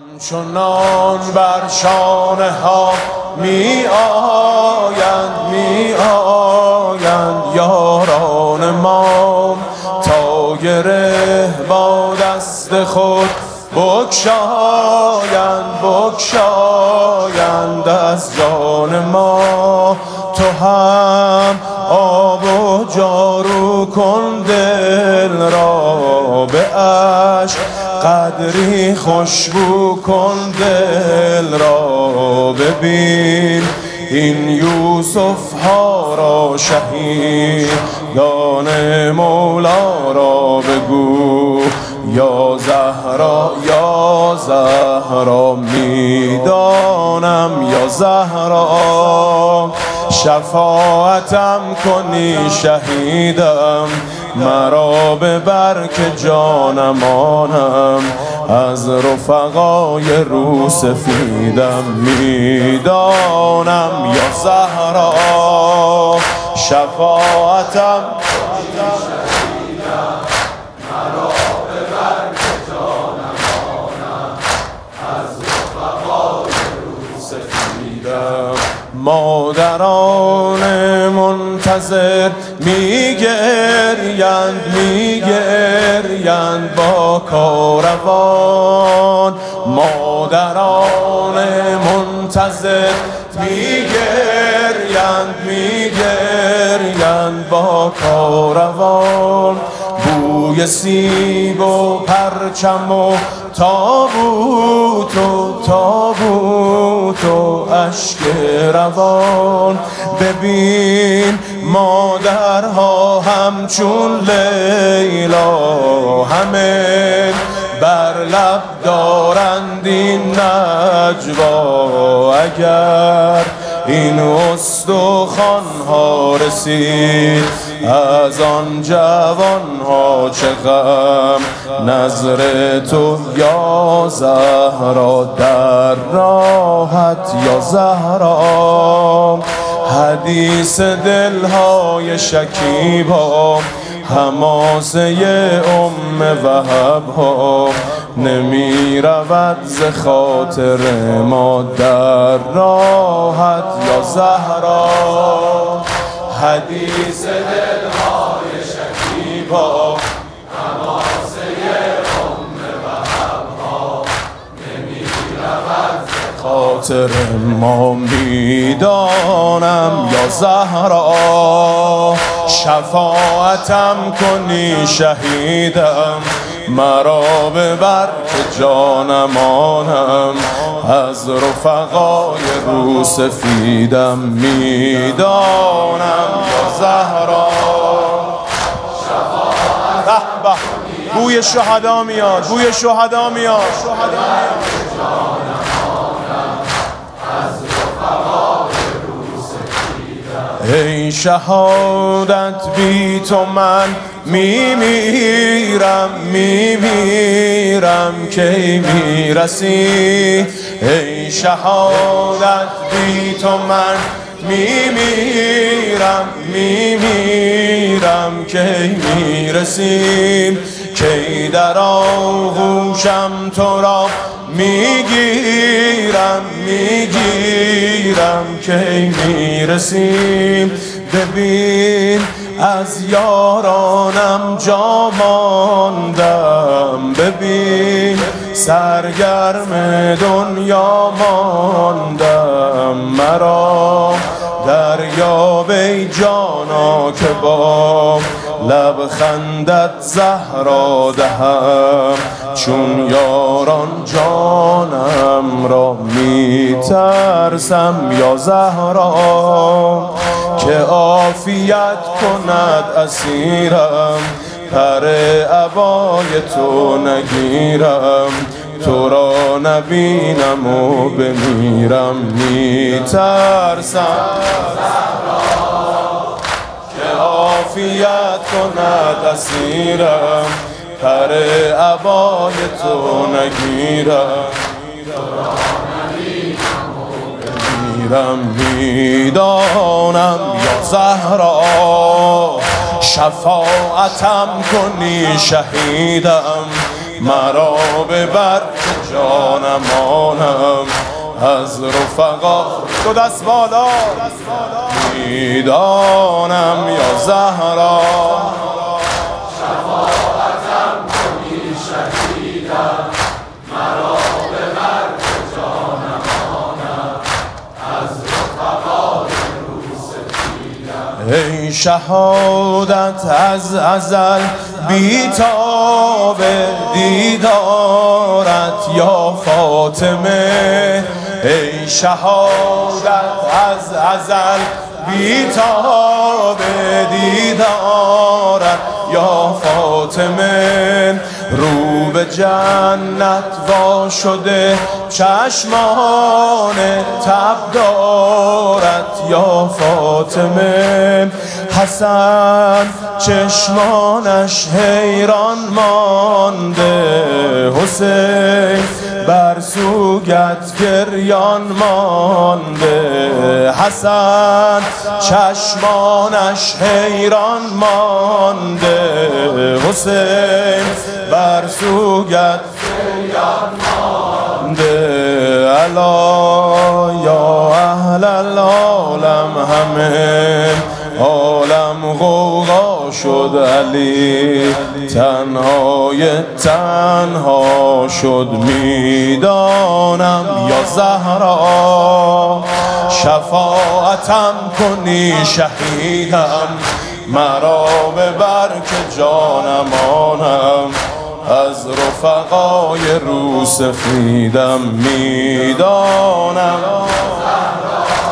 همچنان بر شانه ها می آیند یاران ما، تا گره با دست خود بگشایند از جان ما. تو هم آب و جارو کن دل را، به عشق قدری خوشبو کن دل را. ببین این یوسف ها را، شهیدان مولا را بگو یا زهرا میدانم یا زهرا، شفاعتم کنی شهیدم، مرا ببر که جانمانم از رفقای رو سفیدم. میدانم یا زهرا، شفاعتم مادران منتظر میگریند با کاروان. مادران منتظر میگریند با کاروان. بوی سیب و پرچم و تابوت و اشک روان. ببین مادرها همچون لیلا، همه بر لب دارند این نجوا. اگر این استخوان‌ها رسید از آن جوان‌ها، چه غم نظر تو یا زهرا، در راحت یا زهرا. حدیث دلهای شکیبا، حماسه وهب ها، نمی رود ز خاطر ما، در راحت یا زهرا. حدیث دلهای شکیبا، حماسه وهب ها، نمی رود ز خاطر ما. میدانم یا زهرا، شفاعتم کنی شهیدم، مرا ببر که جانمانم از رفقای رو سفیدم. میدانم یا زهرا، شفاعتم بوی شهدا میاد، بوی شهدا میاد. ای شهادت بی تو من میمیرم کی میرسی. ای شهادت بی تو من میمیرم کی میرسی. کی در آغوشم تو را میگیرم کی میرسیم. ببین از یارانم جا ماندم، ببین سرگرم دنیا ماندم. مرا دریاب ای جانا که با لبخندت زهرا دهم، چون یاران جانم را میترسم یا زهرا. که عافیت کند اسیرم، پر عبای تو نگیرم، تو را نبینم و بمیرم. میترسم که عافیت کند اسیرم، پر عبای تو نگیرم، تو را نبینم و بمیرم. میدانم یا زهرا، شفاعتم کنی شهیدم، مرا ببر که جانم جانمانم از رفقا دو دست بالا میدانم یا زهرا شفاعتم کنی شهیدم مرا ببر که جانمانم از رفقای روسفیدم. ای شهادت از ازل بی‌تاب دیدارت یا فاطمه ای شهادت از ازل بی‌تاب دیدارت یا فاطمه رو به جنت وا شده چشمان تب دارد یا فاطمه حسن چشمانش حیران مانده حسین بر سوگت گریان مانده حسن چشمانش حیران مانده حسین بر سوگت گریان مانده الا یا اهل العالم همه عالم غوغا شد علی تنهای تنها شد میدانم یا زهرا شفاعتم کنی شهیدم مرا ببر که جانمانم از رفقای روسفیدم میدانم